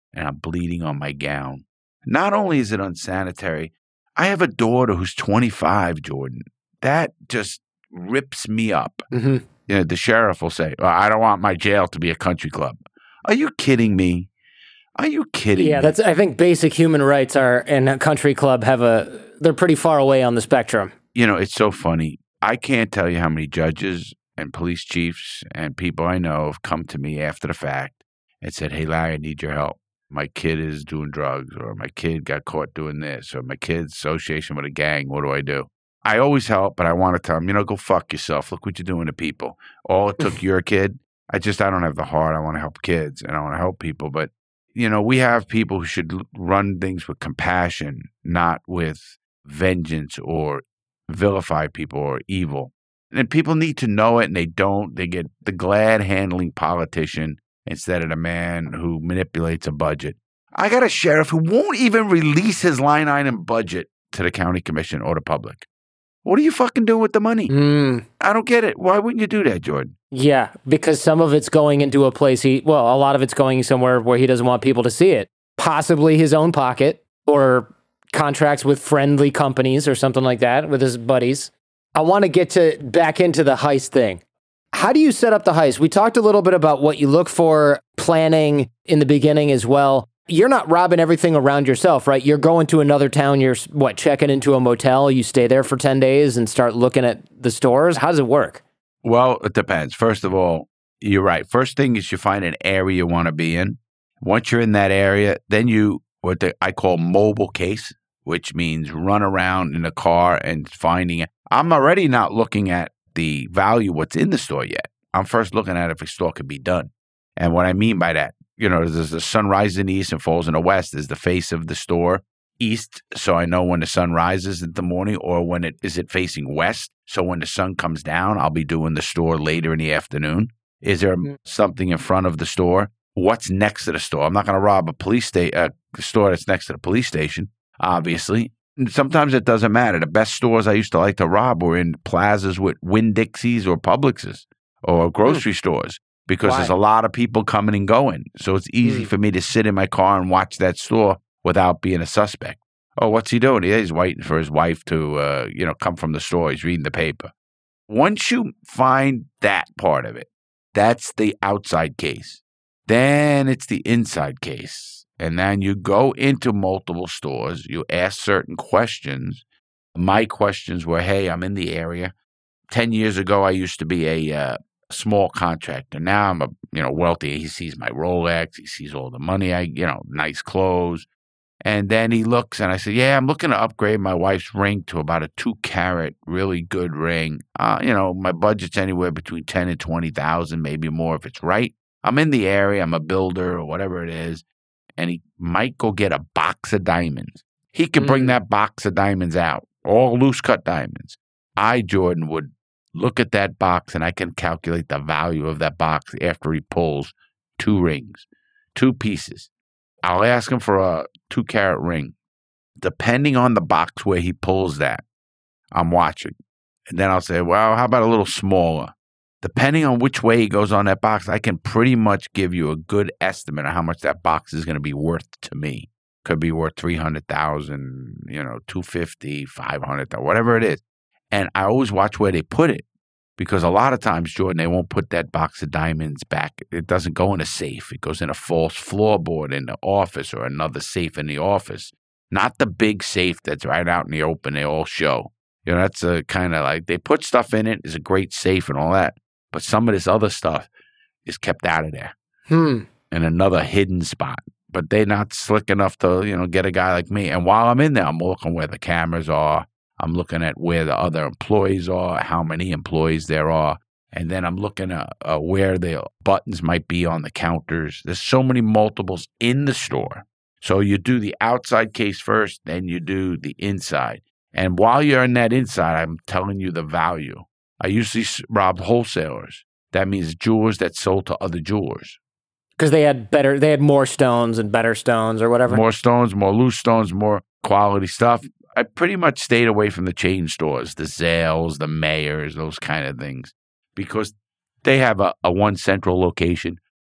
and I'm bleeding on my gown. Not only is it unsanitary, I have a daughter who's 25, Jordan. That just rips me up. Mm-hmm. You know, the sheriff will say, I don't want my jail to be a country club. Are you kidding me? Are you kidding me? Yeah, I think basic human rights are, in a country club, they're pretty far away on the spectrum. You know, it's so funny. I can't tell you how many judges and police chiefs and people I know have come to me after the fact and said, hey, Larry, I need your help. My kid is doing drugs, or my kid got caught doing this, or my kid's association with a gang. What do I do? I always help, but I want to tell them, go fuck yourself. Look what you're doing to people. All it took your kid. I don't have the heart. I want to help kids and I want to help people. But, we have people who should run things with compassion, not with vengeance or vilify people or evil. And people need to know it, and they don't. They get the glad-handling politician instead of the man who manipulates a budget. I got a sheriff who won't even release his line item budget to the county commission or the public. What are you fucking doing with the money? I don't get it. Why wouldn't you do that, Jordan? Yeah, because some of it's going into a place a lot of it's going somewhere where he doesn't want people to see it. Possibly his own pocket or contracts with friendly companies or something like that with his buddies. I want to get back into the heist thing. How do you set up the heist? We talked a little bit about what you look for, planning in the beginning as well. You're not robbing everything around yourself, right? You're going to another town. You're checking into a motel. You stay there for 10 days and start looking at the stores. How does it work? Well, it depends. First of all, you're right. First thing is you find an area you want to be in. Once you're in that area, then I call mobile case, which means run around in a car and finding it. I'm already not looking at the value what's in the store yet. I'm first looking at if a store could be done. And what I mean by that, there's the sun rises in the east and falls in the west is the face of the store east. So I know when the sun rises in the morning, or is it facing west? So when the sun comes down, I'll be doing the store later in the afternoon. Is there something in front of the store? What's next to the store? I'm not going to rob a store that's next to the police station, obviously. Sometimes it doesn't matter. The best stores I used to like to rob were in plazas with Winn-Dixie's or Publix's or grocery stores, because there's a lot of people coming and going. So it's easy for me to sit in my car and watch that store without being a suspect. Oh, what's he doing? He's waiting for his wife to, come from the store. He's reading the paper. Once you find that part of it, that's the outside case. Then it's the inside case. And then you go into multiple stores. You ask certain questions. My questions were, hey, I'm in the area. 10 years ago, I used to be a small contractor. Now I'm wealthy. He sees my Rolex. He sees all the money nice clothes. And then he looks and I said, yeah, I'm looking to upgrade my wife's ring to about a 2-carat, really good ring. My budget's anywhere between 10 and 20,000, maybe more if it's right. I'm in the area. I'm a builder or whatever it is. And he might go get a box of diamonds. He could bring that box of diamonds out, all loose cut diamonds. Jordan, would look at that box and I can calculate the value of that box after he pulls 2 rings, 2 pieces. I'll ask him for a 2-carat ring. Depending on the box where he pulls that, I'm watching. And then I'll say, well, how about a little smaller? Depending on which way he goes on that box, I can pretty much give you a good estimate of how much that box is going to be worth to me. Could be worth $300,000, $250,000, $500,000, whatever it is. And I always watch where they put it, because a lot of times, Jordan, they won't put that box of diamonds back. It doesn't go in a safe. It goes in a false floorboard in the office or another safe in the office. Not the big safe that's right out in the open. They all show. That's a kind of like, they put stuff in it. It's a great safe and all that. But some of this other stuff is kept out of there in another hidden spot. But they're not slick enough to, get a guy like me. And while I'm in there, I'm looking where the cameras are. I'm looking at where the other employees are, how many employees there are. And then I'm looking at where the buttons might be on the counters. There's so many multiples in the store. So you do the outside case first, then you do the inside. And while you're in that inside, I'm telling you the value. I usually rob wholesalers. That means jewelers that sold to other jewelers. Because they had more stones and better stones or whatever. More stones, more loose stones, more quality stuff. I pretty much stayed away from the chain stores, the Zales, the Mayors, those kind of things, because they have a one central location.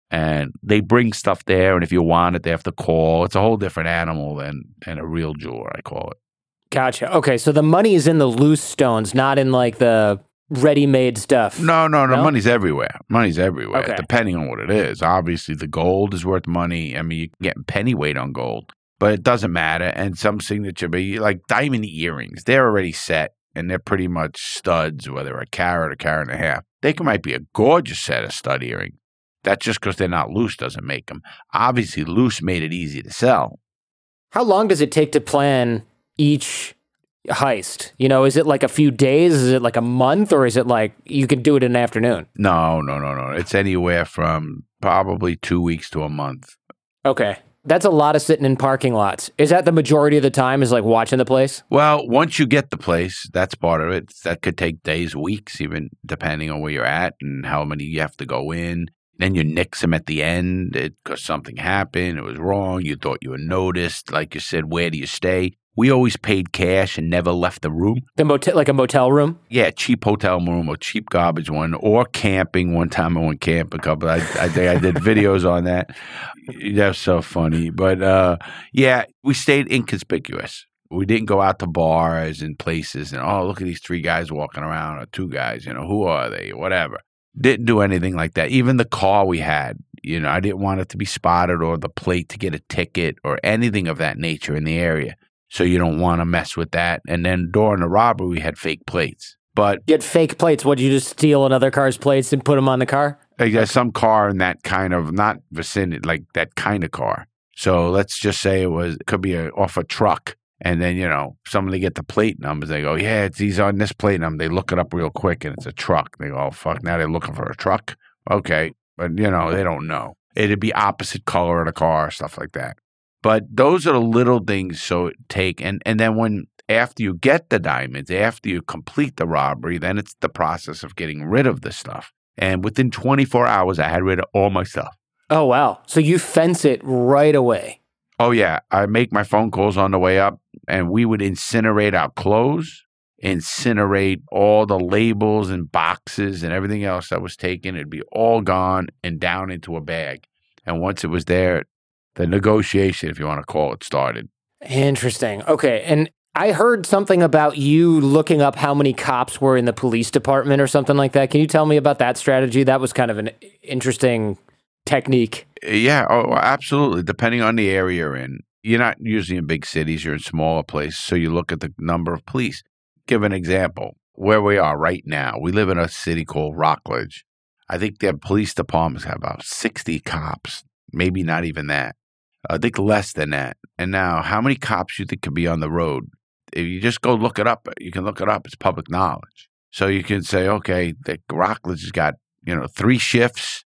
And they bring stuff there, and if you want it, they have to call. It's a whole different animal than a real jeweler, I call it. Gotcha. Okay, so the money is in the loose stones, not in like the ready-made stuff. No, money's everywhere. Money's everywhere, Okay. depending on what it is. Obviously, the gold is worth money. I mean, you can get pennyweight on gold, but it doesn't matter. And some signature, but like diamond earrings, they're already set, and they're pretty much studs, whether a carat or carat and a half. They might be a gorgeous set of stud earrings. That's just because they're not loose doesn't make them. Obviously, loose made it easy to sell. How long does it take to plan each heist? You know, is it like a few days? Is it like a month? Or is it like you can do it in an afternoon? No. It's anywhere from probably 2 weeks to a month. Okay. That's a lot of sitting in parking lots. Is that the majority of the time is like watching the place? Well, once you get the place, that's part of it. That could take days, weeks, even depending on where you're at and how many you have to go in. Then you nix them at the end because something happened. It was wrong. You thought you were noticed. Like you said, where do you stay? We always paid cash and never left the room. The motel, like a motel room? Yeah, cheap hotel room or cheap garbage one, or camping. One time I went camping. I did videos on that. That's so funny. But yeah, we stayed inconspicuous. We didn't go out to bars and places and, oh, look at these 3 guys walking around or 2 guys, who are they? Whatever. Didn't do anything like that. Even the car we had, I didn't want it to be spotted or the plate to get a ticket or anything of that nature in the area. So you don't want to mess with that. And then during the robbery, we had fake plates. But you had fake plates. What, you just steal another car's plates and put them on the car? There's some car in that kind of, not vicinity, like that kind of car. So let's just say it could be off a truck. And then, somebody get the plate numbers. They go, yeah, he's on this plate number. They look it up real quick, and it's a truck. They go, oh, fuck, now they're looking for a truck? Okay. But, they don't know. It'd be opposite color of the car, stuff like that. But those are the little things and then after you get the diamonds, after you complete the robbery, then it's the process of getting rid of the stuff. And within 24 hours, I had rid of all my stuff. Oh, wow. So you fence it right away. Oh, yeah. I make my phone calls on the way up, and we would incinerate our clothes, incinerate all the labels and boxes and everything else that was taken. It'd be all gone and down into a bag. And once it was there, the negotiation, if you want to call it, started. Interesting. Okay. And I heard something about you looking up how many cops were in the police department or something like that. Can you tell me about that strategy? That was kind of an interesting technique. Yeah, absolutely. Depending on the area you're in. You're not usually in big cities. You're in smaller places. So you look at the number of police. Give an example. Where we are right now, we live in a city called Rockledge. I think their police departments have about 60 cops, maybe not even that. I think less than that. And now, how many cops you think could be on the road? If you just go look it up, you can look it up. It's public knowledge. So you can say, okay, the Rockledge has got, 3 shifts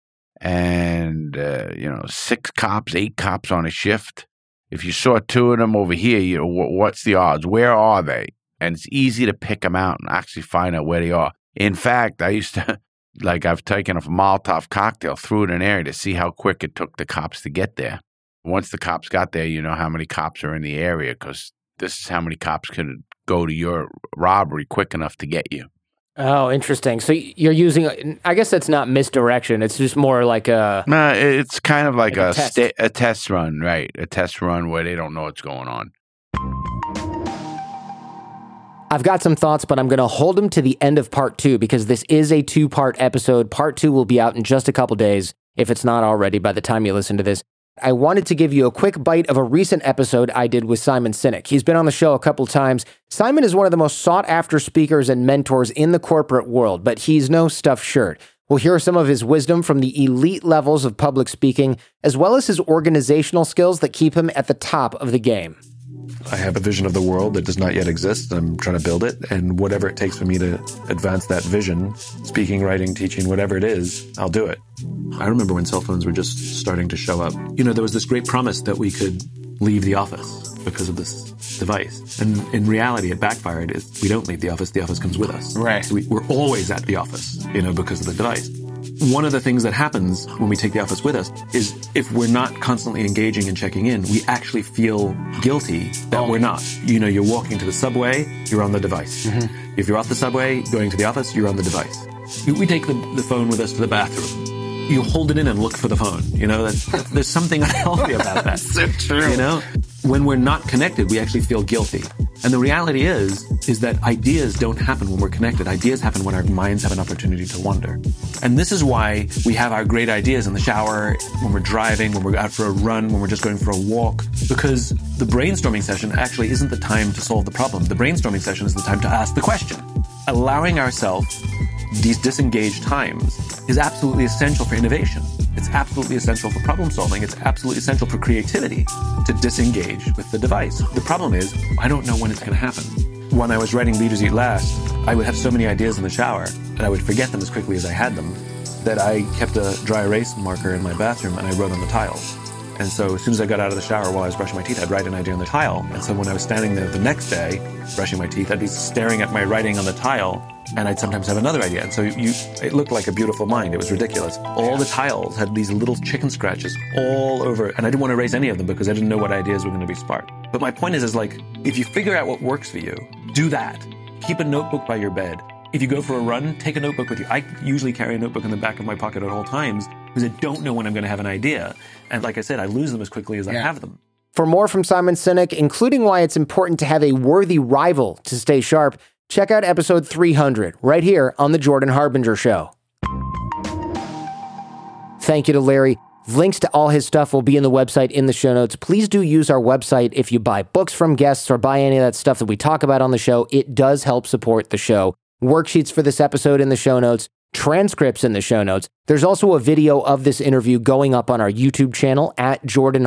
and, 6 cops, 8 cops on a shift. If you saw 2 of them over here, what's the odds? Where are they? And it's easy to pick them out and actually find out where they are. In fact, I used to, I've taken a Molotov cocktail, threw it in an area to see how quick it took the cops to get there. Once the cops got there, you know how many cops are in the area because this is how many cops could go to your robbery quick enough to get you. Oh, interesting. So you're using, I guess that's not misdirection. It's just more like a... No, it's kind of like a test. Test run, right? A test run where they don't know what's going on. I've got some thoughts, but I'm going to hold them to the end of part 2 because this is a 2-part episode. Part 2 will be out in just a couple days, if it's not already by the time you listen to this. I wanted to give you a quick bite of a recent episode I did with Simon Sinek. He's been on the show a couple times. Simon is one of the most sought-after speakers and mentors in the corporate world, but he's no stuffed shirt. We'll hear some of his wisdom from the elite levels of public speaking, as well as his organizational skills that keep him at the top of the game. I have a vision of the world that does not yet exist. I'm trying to build it, and whatever it takes for me to advance that vision, speaking, writing, teaching, whatever it is, I'll do it. I remember when cell phones were just starting to show up. There was this great promise that we could leave the office because of this device. And in reality, it backfired. We don't leave the office comes with us. Right. So we're always at the office, because of the device. One of the things that happens when we take the office with us is if we're not constantly engaging and checking in, we actually feel guilty that we're not. You're walking to the subway, you're on the device. If you're off the subway, going to the office, you're on the device. We take the phone with us to the bathroom. you hold it in and look for the phone. You know, there's something unhealthy about that. So true. You know, when we're not connected, we actually feel guilty. And the reality is that ideas don't happen when we're connected. Ideas happen when our minds have an opportunity to wander. And this is why we have our great ideas in the shower, when we're driving, when we're out for a run, when we're just going for a walk. Because the brainstorming session actually isn't the time to solve the problem. The brainstorming session is the time to ask the question. Allowing ourselves these disengaged times is absolutely essential for innovation. It's absolutely essential for problem solving. It's absolutely essential for creativity to disengage with the device. The problem is, I don't know when it's going to happen. When I was writing Leaders Eat Last, I would have so many ideas in the shower, and I would forget them as quickly as I had them, that I kept a dry erase marker in my bathroom and I wrote on the tiles. And so as soon as I got out of the shower while I was brushing my teeth, I'd write an idea on the tile. And so when I was standing there the next day, brushing my teeth, I'd be staring at my writing on the tile, and I'd sometimes have another idea. And so it looked like a beautiful mind. It was ridiculous. All the tiles had these little chicken scratches all over, and I didn't want to erase any of them because I didn't know what ideas were going to be sparked. But my point is like, if you figure out what works for you, do that. Keep a notebook by your bed. If you go for a run, take a notebook with you. I usually carry a notebook in the back of my pocket at all times because I don't know when I'm going to have an idea. And like I said, I lose them as quickly as I have them. For more from Simon Sinek, including why it's important to have a worthy rival to stay sharp, check out episode 300 right here on The Jordan Harbinger Show. Thank you to Larry. Links to all his stuff will be in the website in the show notes. Please do use our website if you buy books from guests or buy any of that stuff that we talk about on the show. It does help support the show. Worksheets for this episode in the show notes, transcripts in the show notes. There's also a video of this interview going up on our YouTube channel at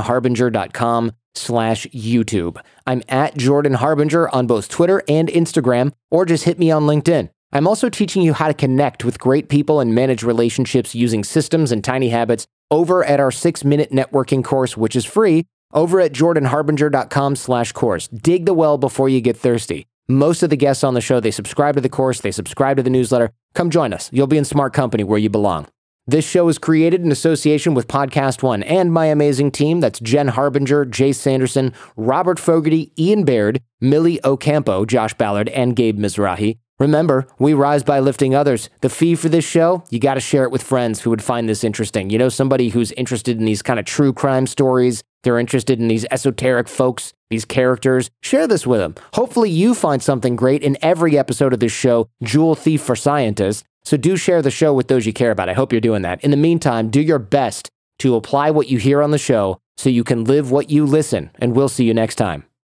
jordanharbinger.com/YouTube. I'm at Jordan Harbinger on both Twitter and Instagram, or just hit me on LinkedIn. I'm also teaching you how to connect with great people and manage relationships using systems and tiny habits over at our 6-minute networking course, which is free, over at jordanharbinger.com/course. Dig the well before you get thirsty. Most of the guests on the show, they subscribe to the course, they subscribe to the newsletter. Come join us. You'll be in smart company where you belong. This show is created in association with Podcast One and my amazing team. That's Jen Harbinger, Jay Sanderson, Robert Fogarty, Ian Baird, Millie Ocampo, Josh Ballard, and Gabe Mizrahi. Remember, we rise by lifting others. The fee for this show, you got to share it with friends who would find this interesting. You know, somebody who's interested in these kind of true crime stories. They're interested in these esoteric folks, these characters. Share this with them. Hopefully you find something great in every episode of this show, Jewel Thief for Scientists. So do share the show with those you care about. I hope you're doing that. In the meantime, do your best to apply what you hear on the show so you can live what you listen. And we'll see you next time.